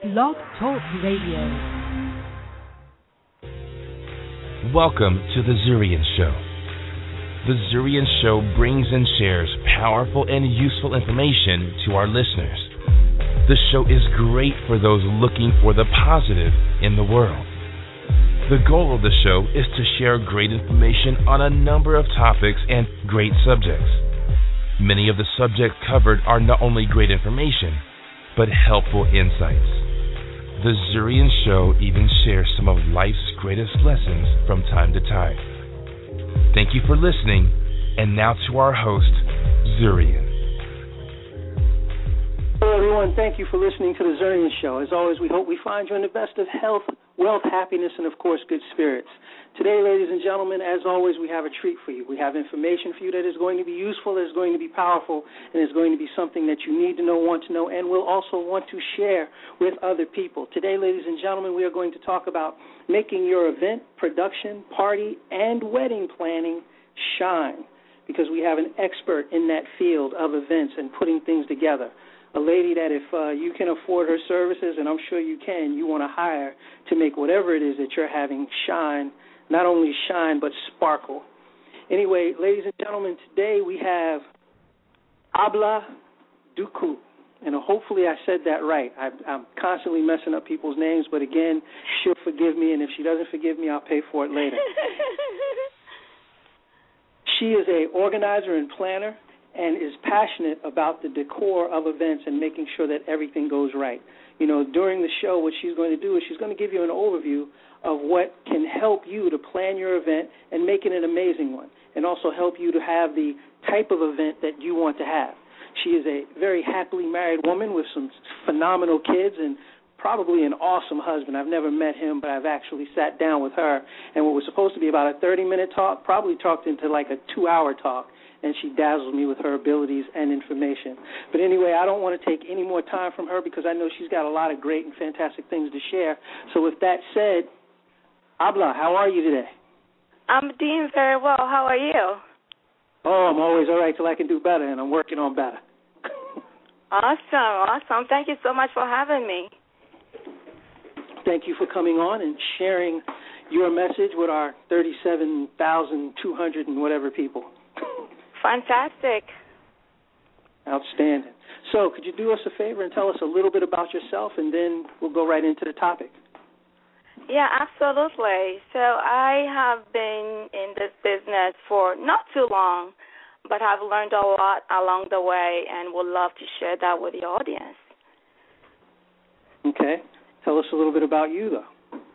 Blog Talk Radio. Welcome to The Zurian Show. The Zurian Show brings and shares powerful and useful information to our listeners. The show is great for those looking for the positive in the world. The goal of the show is to share great information on a number of topics and great subjects. Many of the subjects covered are not only great information, but helpful insights. The Zurian Show even shares some of life's greatest lessons from time to time. Thank you for listening, and now to our host, Zurian. Hello, everyone. Thank you for listening to The Zurian Show. As always, we hope we find you in the best of health, wealth, happiness, and, of course, good spirits. Today, ladies and gentlemen, as always, we have a treat for you. We have information for you that is going to be useful, that is going to be powerful, and is going to be something that you need to know, want to know, and will also want to share with other people. Today, ladies and gentlemen, we are going to talk about making your event, production, party, and wedding planning shine, because we have an expert in that field of events and putting things together. A lady that if you can afford her services, and I'm sure you can, you want to hire to make whatever it is that you're having shine, not only shine, but sparkle. Anyway, ladies and gentlemen, today we have Abla Duku. And hopefully I said that right. I'm constantly messing up people's names, but again, she'll forgive me, and if she doesn't forgive me, I'll pay for it later. She is an organizer and planner and is passionate about the decor of events and making sure that everything goes right. You know, during the show, what she's going to do is she's going to give you an overview of what can help you to plan your event and make it an amazing one, and also help you to have the type of event that you want to have. She is a very happily married woman with some phenomenal kids and probably an awesome husband. I've never met him, but I've actually sat down with her, and what was supposed to be about a 30-minute talk probably talked into like a 2-hour talk, and she dazzles me with her abilities and information. But anyway, I don't want to take any more time from her because I know she's got a lot of great and fantastic things to share. So with that said, Abla, how are you today? I'm doing very well. How are you? Oh, I'm always all right till I can do better, and I'm working on better. Awesome. Thank you so much for having me. Thank you for coming on and sharing your message with our 37,200 and whatever people. Fantastic. Outstanding. So could you do us a favor and tell us a little bit about yourself, and then we'll go right into the topic? Yeah, absolutely. So I have been in this business for not too long, but I've learned a lot along the way and would love to share that with the audience. Okay. Tell us a little bit about you, though.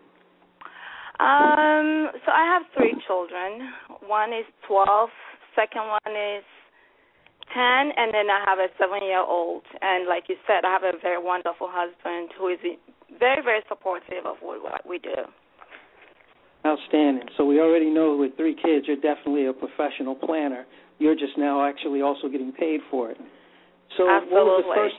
So I have 3 children. One is 12, second one is 10, and then I have a 7-year-old. And like you said, I have a very wonderful husband who is very, very supportive of what we do. Outstanding. So we already know with 3 kids, you're definitely a professional planner. You're just now actually also getting paid for it. So absolutely.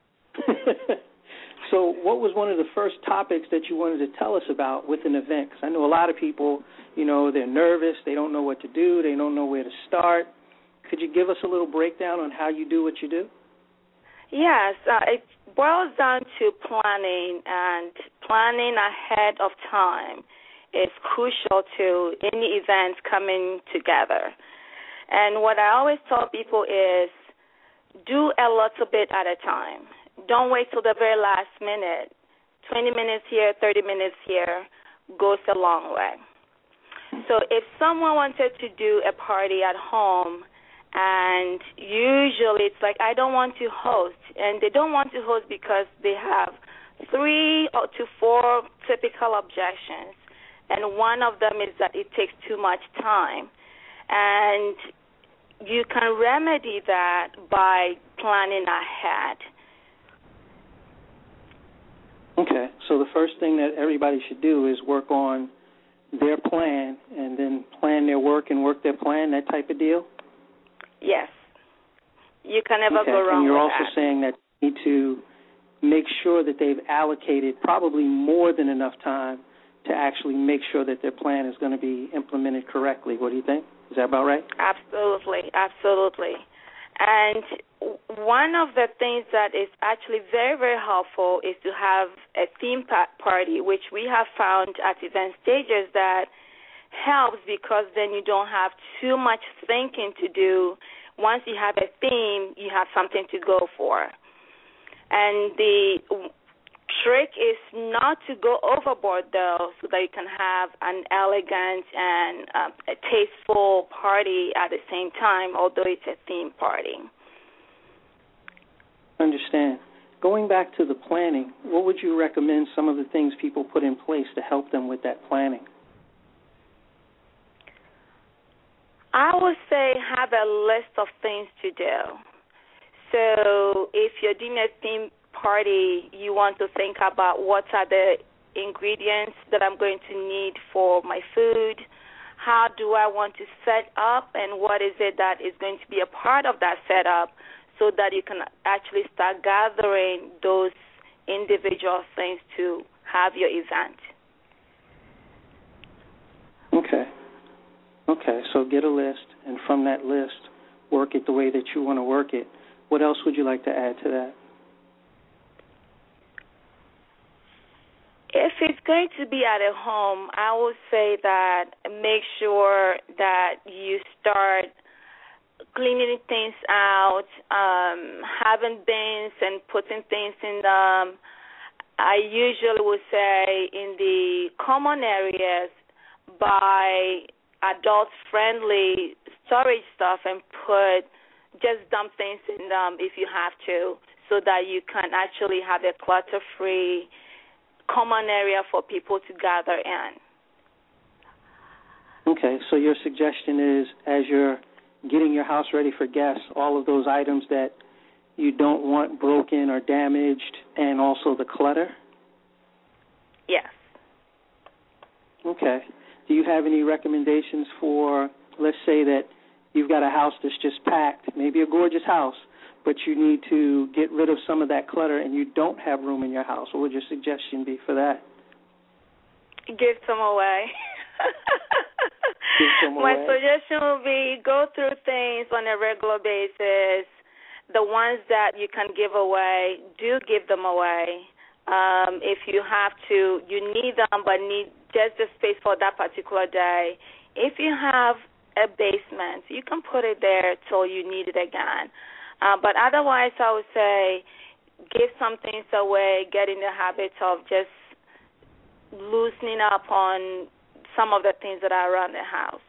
What was one of the first topics that you wanted to tell us about with an event? Because I know a lot of people, you know, they're nervous, they don't know what to do, they don't know where to start. Could you give us a little breakdown on how you do what you do? Yes, it boils down to planning, and planning ahead of time is crucial to any events coming together. And what I always tell people is do a little bit at a time. Don't wait till the very last minute. 20 minutes here, 30 minutes here goes a long way. So if someone wanted to do a party at home, and usually it's like, I don't want to host, and they don't want to host because they have 3 to 4 typical objections, and one of them is that it takes too much time. And you can remedy that by planning ahead. Okay, so the first thing that everybody should do is work on their plan and then plan their work and work their plan, that type of deal? Yes. You can never go wrong with that. And you're also saying that you need to make sure that they've allocated probably more than enough time to actually make sure that their plan is going to be implemented correctly. What do you think? Is that about right? Absolutely. And one of the things that is actually very, very helpful is to have a theme party, which we have found at event stages that helps because then you don't have too much thinking to do. Once you have a theme, you have something to go for. And the trick is not to go overboard, though, so that you can have an elegant and a tasteful party at the same time, although it's a theme party. Understand. Going back to the planning, what would you recommend some of the things people put in place to help them with that planning? I would say have a list of things to do. So if you're doing a theme party, you want to think about what are the ingredients that I'm going to need for my food, how do I want to set up, and what is it that is going to be a part of that setup so that you can actually start gathering those individual things to have your event. Okay, so get a list, and from that list, work it the way that you want to work it. What else would you like to add to that? If it's going to be at a home, I would say that make sure that you start cleaning things out, having bins and putting things in them. I usually would say in the common areas, buy adult-friendly storage stuff and just dump things in them if you have to, so that you can actually have a clutter-free common area for people to gather in. Okay, so your suggestion is, as you're getting your house ready for guests, all of those items that you don't want broken or damaged, and also the clutter? Yes. Okay. Do you have any recommendations for, let's say that you've got a house that's just packed, maybe a gorgeous house, but you need to get rid of some of that clutter and you don't have room in your house? What would your suggestion be for that? Give some away. My suggestion would be go through things on a regular basis. The ones that you can give away, do give them away. If you have to, you need them, but need just the space for that particular day. If you have a basement, you can put it there till you need it again. But otherwise, I would say give some things away, get in the habit of just loosening up on some of the things that are around the house.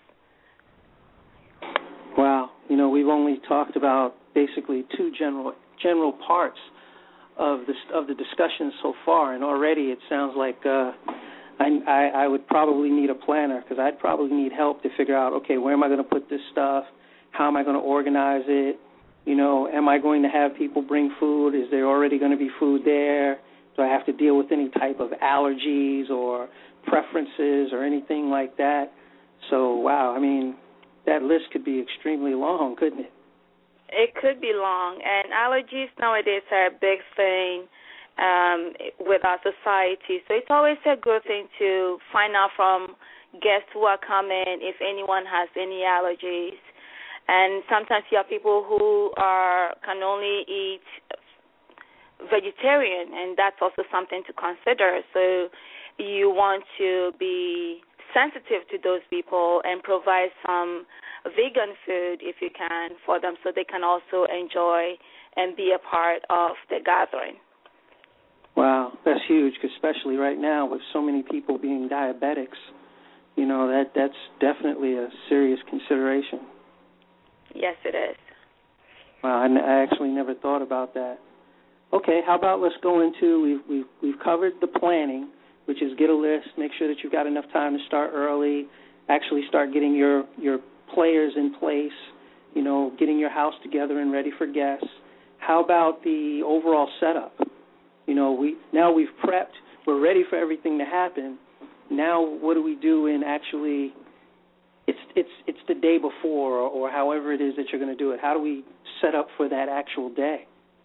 Wow. We've only talked about basically two general parts of the discussion so far, and already it sounds like I would probably need a planner, because I'd probably need help to figure out, okay, where am I going to put this stuff? How am I going to organize it? Am I going to have people bring food? Is there already going to be food there? Do I have to deal with any type of allergies or preferences or anything like that? So, wow, that list could be extremely long, couldn't it? It could be long, and allergies nowadays are a big thing with our society. So it's always a good thing to find out from guests who are coming if anyone has any allergies. And sometimes you have people who can only eat vegetarian, and that's also something to consider. So you want to be sensitive to those people and provide some vegan food, if you can, for them so they can also enjoy and be a part of the gathering. Wow, that's huge, especially right now with so many people being diabetics. That's definitely a serious consideration. Yes, it is. Wow, I actually never thought about that. Okay, how about let's go into, we've covered the planning, which is get a list, make sure that you've got enough time to start early, actually start getting your players in place, getting your house together and ready for guests. How about the overall setup? We've prepped, we're ready for everything to happen. Now what do we do in actually, it's the day before or however it is that you're going to do it. How do we set up for that actual day?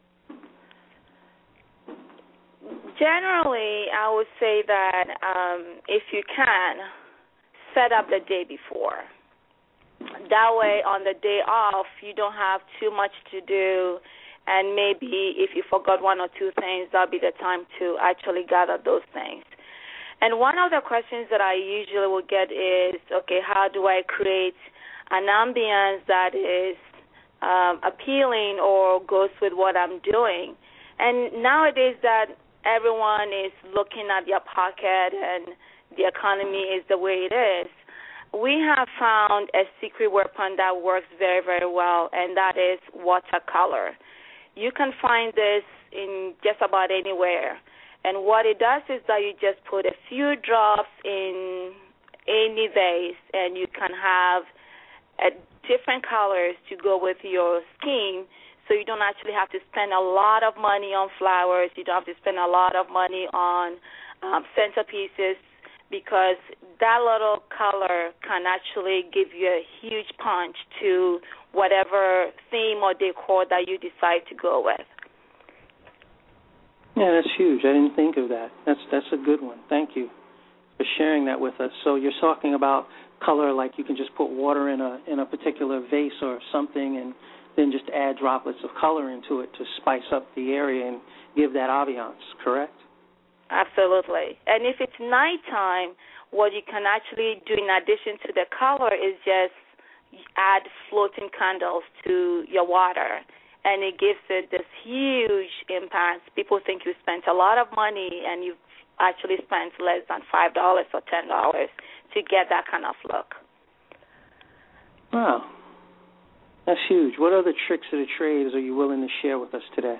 Generally, I would say that if you can, set up the day before. That way, on the day off, you don't have too much to do, and maybe if you forgot one or two things, that'll be the time to actually gather those things. And one of the questions that I usually will get is, okay, how do I create an ambience that is appealing or goes with what I'm doing? And nowadays that everyone is looking at their pocket and the economy is the way it is, we have found a secret weapon that works very, very well, and that is watercolor. You can find this in just about anywhere. And what it does is that you just put a few drops in any vase, and you can have different colors to go with your scheme, so you don't actually have to spend a lot of money on flowers. You don't have to spend a lot of money on centerpieces, because that little color can actually give you a huge punch to whatever theme or decor that you decide to go with. Yeah, that's huge. I didn't think of that. That's a good one. Thank you for sharing that with us. So you're talking about color, like you can just put water in a particular vase or something, and then just add droplets of color into it to spice up the area and give that ambiance, correct? Absolutely. And if it's nighttime, what you can actually do in addition to the color is just add floating candles to your water, and it gives it this huge impact. People think you spent a lot of money, and you've actually spent less than $5 or $10 to get that kind of look. Wow. That's huge. What other tricks of the trades are you willing to share with us today?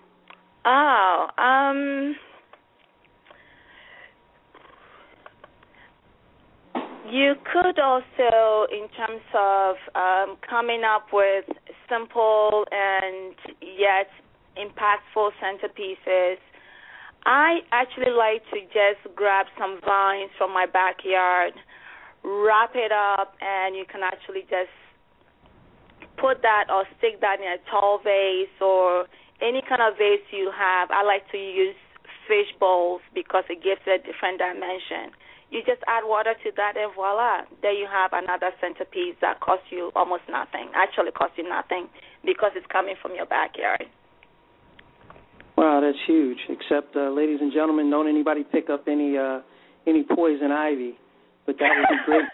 You could also, in terms of coming up with simple and yet impactful centerpieces, I actually like to just grab some vines from my backyard, wrap it up, and you can actually just put that or stick that in a tall vase or any kind of vase you have. I like to use fish bowls because it gives it a different dimension. You just add water to that, and voila, there you have another centerpiece that costs you almost nothing. Actually costs you nothing because it's coming from your backyard. Wow, that's huge. Except, ladies and gentlemen, don't anybody pick up any poison ivy, but that would be great.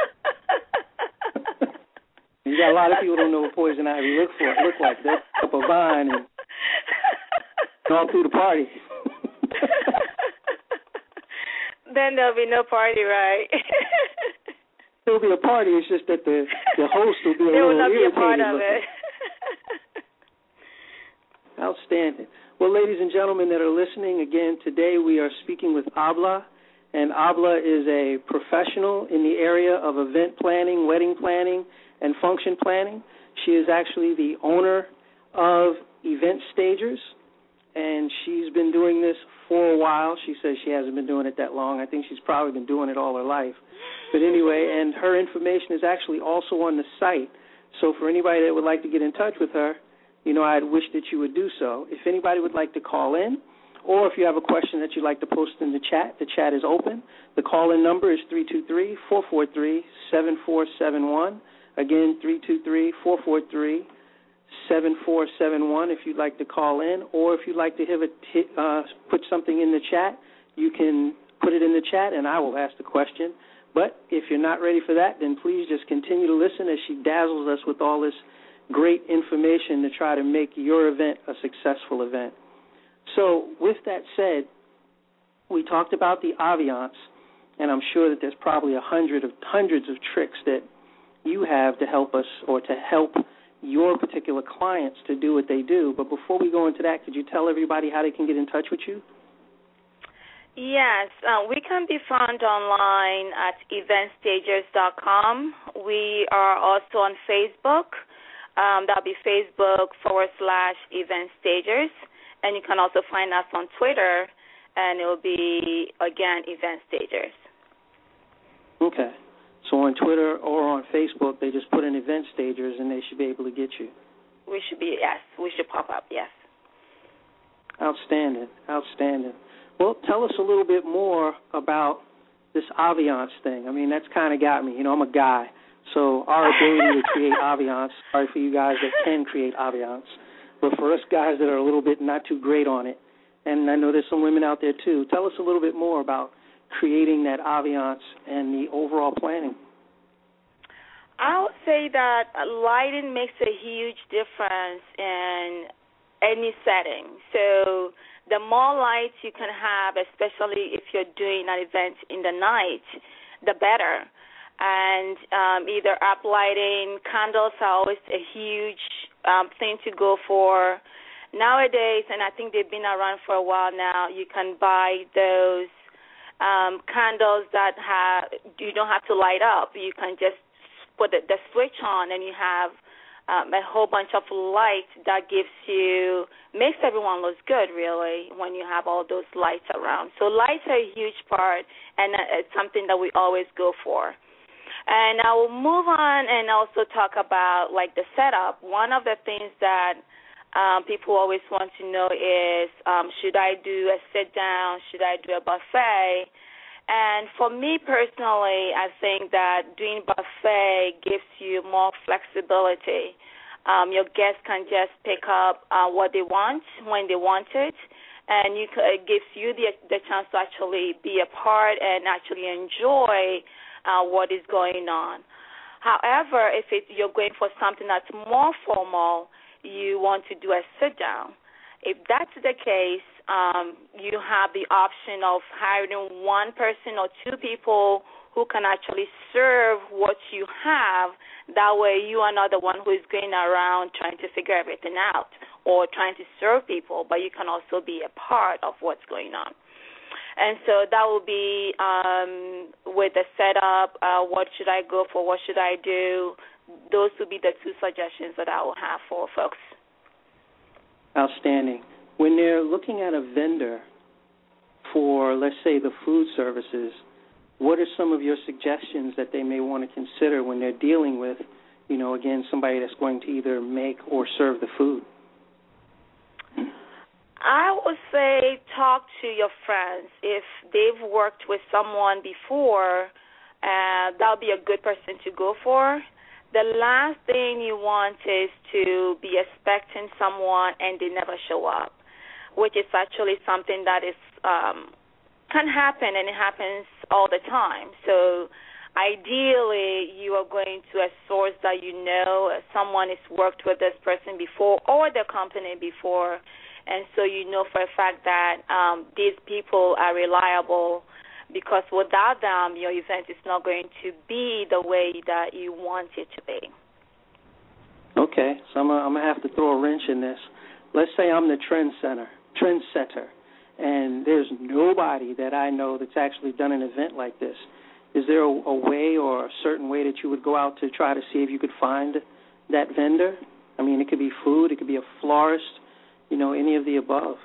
You got a lot of people who don't know what poison ivy look like. They pick up a vine and all through the party. Then there'll be no party, right? There'll be a party. It's just that the host will be a little irritated. There will not be a part of it. Outstanding. Well, ladies and gentlemen that are listening, again, today we are speaking with Abla, and Abla is a professional in the area of event planning, wedding planning, and function planning. She is actually the owner of Event Stagers, and she's been doing this for a while. She says she hasn't been doing it that long. I think she's probably been doing it all her life. But anyway, and her information is actually also on the site. So for anybody that would like to get in touch with her, I'd wish that you would do so. If anybody would like to call in, or if you have a question that you'd like to post in the chat is open. The call-in number is 323-443-7471. Again, 323-443-7471 if you'd like to call in, or if you'd like to put something in the chat, you can put it in the chat and I will ask the question. But if you're not ready for that, then please just continue to listen as she dazzles us with all this great information to try to make your event a successful event. So with that said, we talked about the ambiance, and I'm sure that there's probably hundreds of tricks that you have to help us or to help your particular clients to do what they do. But before we go into that, could you tell everybody how they can get in touch with you? Yes, we can be found online at eventstagers.com. We are also on Facebook. That'll be Facebook.com/eventstagers. And you can also find us on Twitter, and it will be, again, Event Stagers. Okay. So on Twitter or on Facebook, they just put in Event Stagers, and they should be able to get you. We should pop up, yes. Outstanding. Well, tell us a little bit more about this ambiance thing. I mean, that's kind of got me. I'm a guy. So our ability to create ambiance, sorry for you guys that can create ambiance, but for us guys that are a little bit not too great on it, and I know there's some women out there too, tell us a little bit more about creating that ambiance and the overall planning. I would say that lighting makes a huge difference in any setting. So the more lights you can have, especially if you're doing an event in the night, the better. And either uplighting, candles are always a huge thing to go for. Nowadays, and I think they've been around for a while now, you can buy those candles that you don't have to light up. You can just put the switch on, and you have a whole bunch of light that makes everyone look good, really, when you have all those lights around. So lights are a huge part, and it's something that we always go for. And I will move on and also talk about, like, the setup. One of the things that people always want to know is, should I do a sit-down? Should I do a buffet? And for me personally, I think that doing buffet gives you more flexibility. Your guests can just pick up what they want when they want it, and it gives you the chance to actually be a part and actually enjoy what is going on. However, if you're going for something that's more formal, you want to do a sit-down. If that's the case, you have the option of hiring one person or two people who can actually serve what you have. That way you are not the one who is going around trying to figure everything out or trying to serve people, but you can also be a part of what's going on. And so that will be with the setup, what should I go for, what should I do. Those would be the two suggestions that I will have for folks. Outstanding. When they're looking at a vendor for, let's say, the food services, what are some of your suggestions that they may want to consider when they're dealing with, again, somebody that's going to either make or serve the food? I would say talk to your friends. If they've worked with someone before, that would be a good person to go for. The last thing you want is to be expecting someone and they never show up, which is actually something that is can happen, and it happens all the time. So ideally, you are going to a source that someone has worked with this person before or the company before, and so you know for a fact that these people are reliable, because without them, your event is not going to be the way that you want it to be. Okay, so I'm going to have to throw a wrench in this. Let's say I'm the trendsetter, and there's nobody that I know that's actually done an event like this. Is there a way or a certain way that you would go out to try to see if you could find that vendor? I mean, it could be food, it could be a florist, any of the above.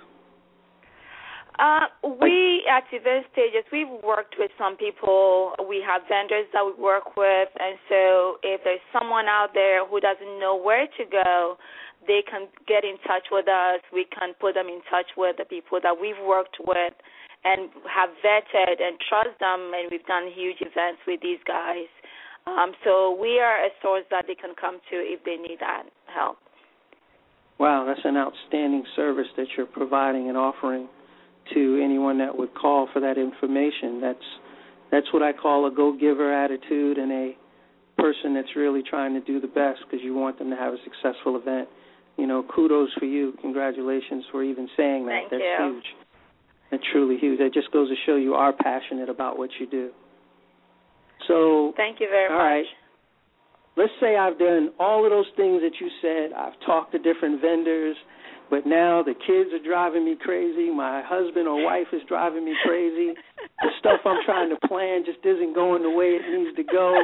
We at Event Stages, we've worked with some people. We have vendors that we work with, and so if there's someone out there who doesn't know where to go, they can get in touch with us. We can put them in touch with the people that we've worked with and have vetted and trust them, and we've done huge events with these guys. So we are a source that they can come to if they need that help. Wow, that's an outstanding service that you're providing and offering to anyone that would call for that information. That's what I call a go-giver attitude and a person that's really trying to do the best because you want them to have a successful event. Kudos for you. Congratulations for even saying that. Thank you. That's huge. That's truly huge. That just goes to show you are passionate about what you do. So, thank you very much. All right. Let's say I've done all of those things that you said. I've talked to different vendors, but now the kids are driving me crazy. My husband or wife is driving me crazy. The stuff I'm trying to plan just isn't going the way it needs to go.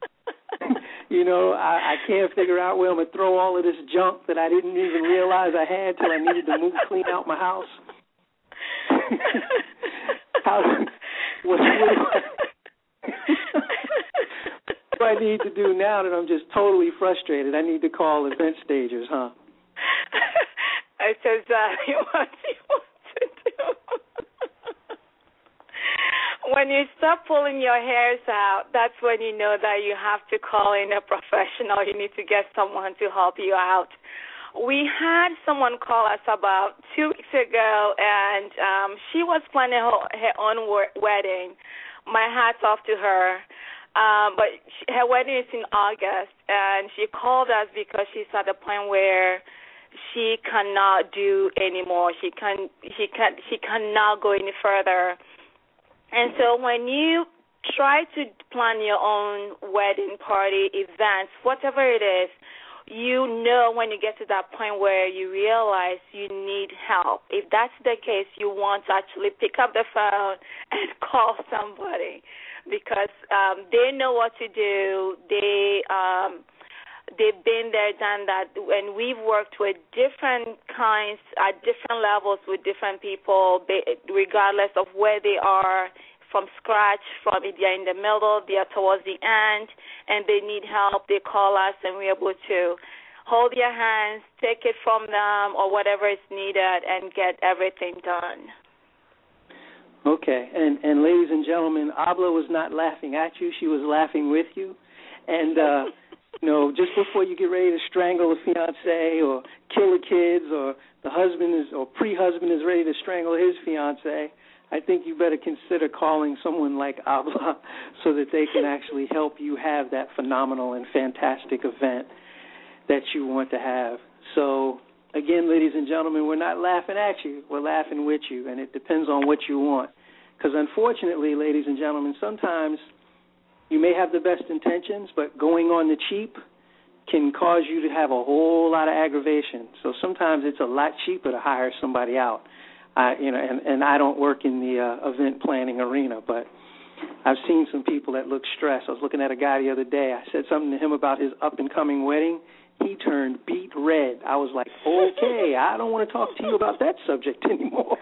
I can't figure out where I'm going to throw all of this junk that I didn't even realize I had till I needed to clean out my house. What do I need to do now that I'm just totally frustrated? I need to call Event Stagers, huh? It's exactly what you want to do. when you start pulling your hairs out, that's when you know that you have to call in a professional. You need to get someone to help you out. We had someone call us about 2 weeks ago, and she was planning her own wedding. My hat's off to her. But her wedding is in August, and she called us because she's at the point where she cannot do anymore. She cannot go any further. And so when you try to plan your own wedding party, events, whatever it is, you know when you get to that point where you realize you need help. If that's the case, you want to actually pick up the phone and call somebody because they know what to do. They've been there, done that, and we've worked with different kinds at different levels with different people, regardless of where they are, from scratch, from if they're in the middle, they're towards the end, and they need help, they call us, and we're able to hold their hands, take it from them, or whatever is needed, and get everything done. Okay, and ladies and gentlemen, Abla was not laughing at you, she was laughing with you, and just before you get ready to strangle a fiancé or kill the kids, or the husband or pre-husband is ready to strangle his fiancé, I think you better consider calling someone like Abla so that they can actually help you have that phenomenal and fantastic event that you want to have. So, again, ladies and gentlemen, we're not laughing at you. We're laughing with you, and it depends on what you want. Because, unfortunately, ladies and gentlemen, sometimes you may have the best intentions, but going on the cheap can cause you to have a whole lot of aggravation. So sometimes it's a lot cheaper to hire somebody out. And I don't work in the event planning arena, but I've seen some people that look stressed. I was looking at a guy the other day. I said something to him about his up-and-coming wedding. He turned beet red. I was like, okay, I don't want to talk to you about that subject anymore.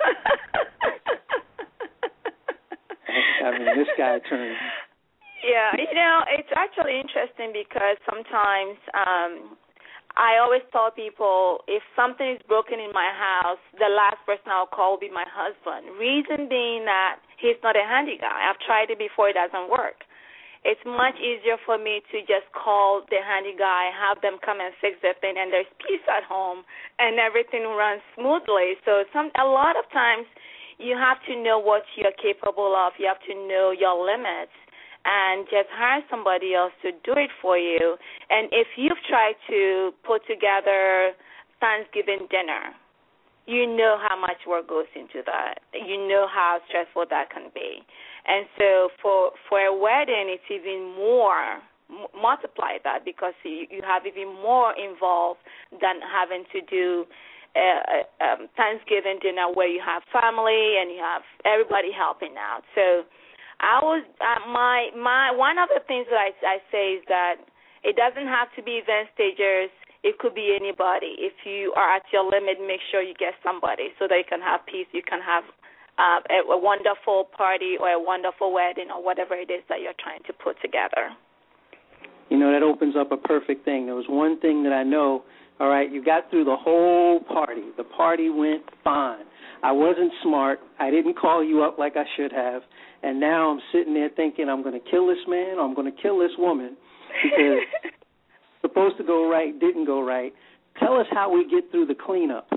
I mean, this guy turned... Yeah, it's actually interesting because sometimes... I always tell people if something is broken in my house, the last person I'll call will be my husband. Reason being that he's not a handy guy. I've tried it before. It doesn't work. It's much easier for me to just call the handy guy, have them come and fix the thing, and there's peace at home, and everything runs smoothly. So a lot of times you have to know what you're capable of. You have to know your limits. And just hire somebody else to do it for you. And if you've tried to put together Thanksgiving dinner, you know how much work goes into that. You know how stressful that can be. And so for a wedding, it's even more, multiply that because you have even more involved than having to do Thanksgiving dinner where you have family and you have everybody helping out. So I was one of the things that I say is that it doesn't have to be event stagers. It could be anybody. If you are at your limit, make sure you get somebody so that you can have peace. You can have a wonderful party or a wonderful wedding or whatever it is that you're trying to put together. That opens up a perfect thing. There was one thing that I know. All right, you got through the whole party. The party went fine. I wasn't smart. I didn't call you up like I should have. And now I'm sitting there thinking I'm going to kill this man or I'm going to kill this woman because supposed to go right, didn't go right. Tell us how we get through the cleanup,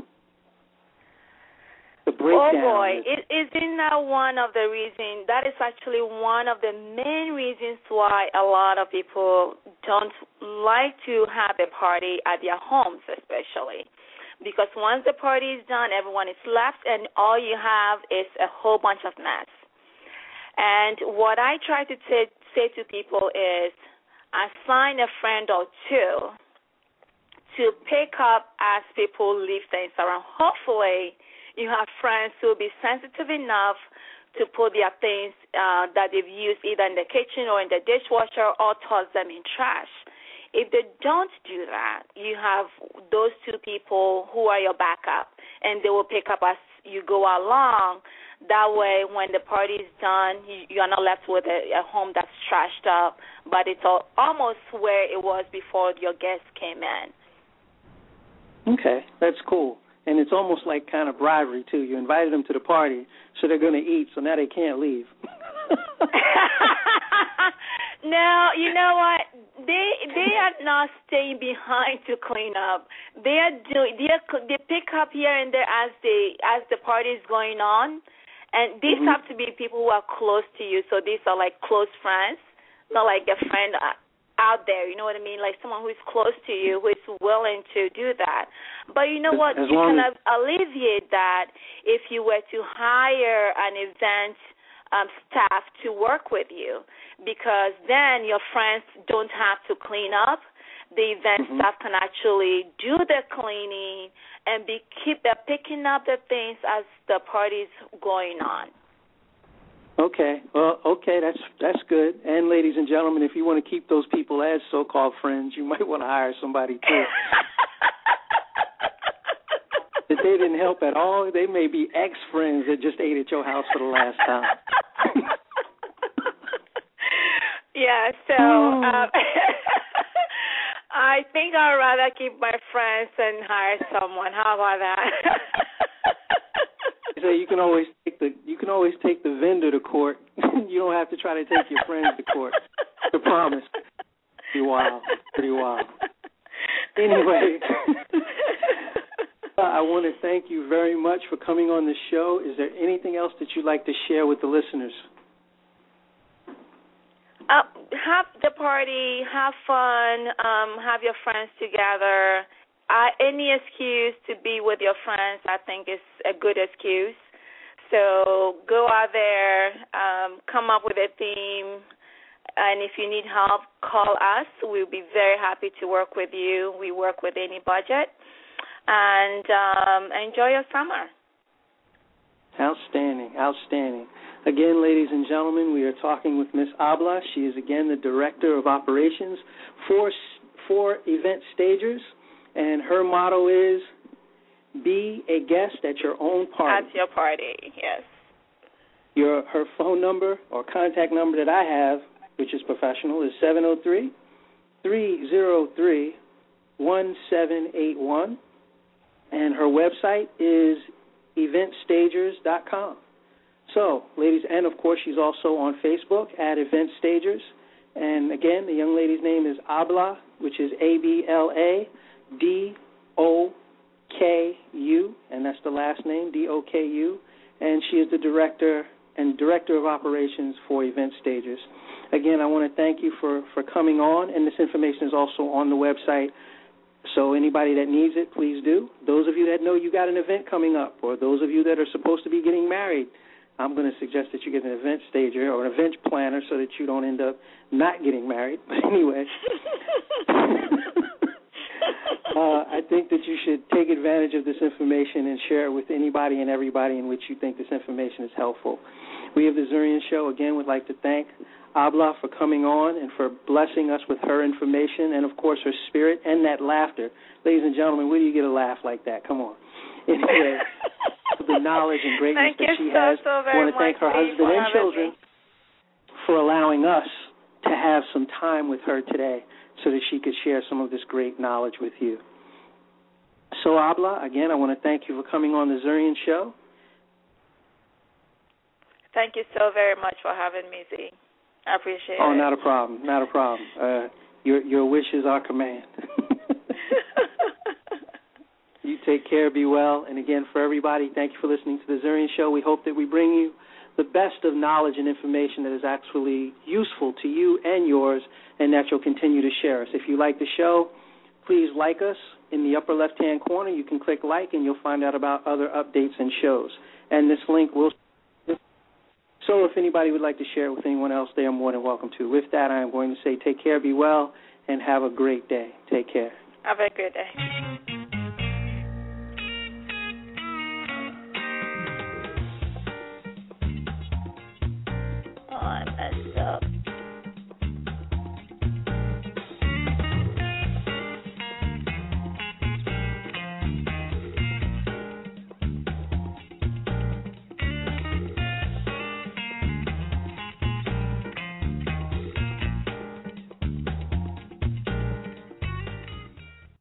the breakdown. Oh, boy. Isn't that one of the reasons? That is actually one of the main reasons why a lot of people don't like to have a party at their homes especially. Because once the party is done, everyone is left, and all you have is a whole bunch of mess. And what I try to say to people is assign a friend or two to pick up as people leave things around. Hopefully, you have friends who will be sensitive enough to put their things that they've used either in the kitchen or in the dishwasher or toss them in trash. If they don't do that, you have those two people who are your backup, and they will pick up as you go along. That way, when the party is done, you're not left with a home that's trashed up, but it's almost where it was before your guests came in. Okay, that's cool. And it's almost like kind of bribery, too. You invited them to the party, so they're going to eat, so now they can't leave. No, you know what? They are not staying behind to clean up. They pick up here and there as the party is going on, and these have to be people who are close to you. So these are like close friends, not like a friend out there. You know what I mean? Like someone who is close to you, who is willing to do that. But you know what? You can alleviate that if you were to hire an event staff to work with you, because then your friends don't have to clean up. The event staff can actually do the cleaning and keep picking up the things as the party's going on. Okay. Well, okay, that's good. And ladies and gentlemen, if you want to keep those people as so-called friends, you might want to hire somebody too. If they didn't help at all, they may be ex-friends that just ate at your house for the last time. Yeah, so I think I'd rather keep my friends and hire someone. How about that? So you can always take the vendor to court. You don't have to try to take your friends to court. I promise. Pretty wild. Anyway, I want to thank you very much for coming on the show. Is there anything else that you'd like to share with the listeners? Have the party, have fun, have your friends together. Any excuse to be with your friends, I think, is a good excuse. So go out there, come up with a theme, and if you need help, call us. We'll be very happy to work with you. We work with any budget. And enjoy your summer. Outstanding. Again, ladies and gentlemen, we are talking with Miss Abla. She is, again, the Director of Operations for Event Stagers, and her motto is, be a guest at your own party. At your party, yes. Her phone number or contact number that I have, which is professional, is 703-303-1781, and her website is eventstagers.com. So, ladies, and of course she's also on Facebook at Event Stagers. And again, the young lady's name is Abla, which is ABLADOKU, and that's the last name, DOKU. And she is the Director of Operations for Event Stagers. Again, I want to thank you for coming on, and this information is also on the website. So anybody that needs it, please do. Those of you that know you got an event coming up, or those of you that are supposed to be getting married, I'm going to suggest that you get an event stager or an event planner so that you don't end up not getting married. But anyway, I think that you should take advantage of this information and share it with anybody and everybody in which you think this information is helpful. We of the Zurian Show, again, would like to thank Abla for coming on and for blessing us with her information and, of course, her spirit and that laughter. Ladies and gentlemen, where do you get a laugh like that? Come on. Anyway, the knowledge and greatness that she has. I want to thank her husband and children for allowing us to have some time with her today so that she could share some of this great knowledge with you. So, Abla, again, I want to thank you for coming on the Zurian Show. Thank you so very much for having me, Z. I appreciate it. Oh, not a problem. Your wish is our command. You take care, be well. And again, for everybody, thank you for listening to the Zurian Show. We hope that we bring you the best of knowledge and information that is actually useful to you and yours, and that you'll continue to share us. If you like the show, please like us. In the upper left-hand corner, you can click like, and you'll find out about other updates and shows. And this link will... So if anybody would like to share it with anyone else, they are more than welcome to. With that, I am going to say take care, be well, and have a great day. Take care. Have a good day. Oh, I messed up.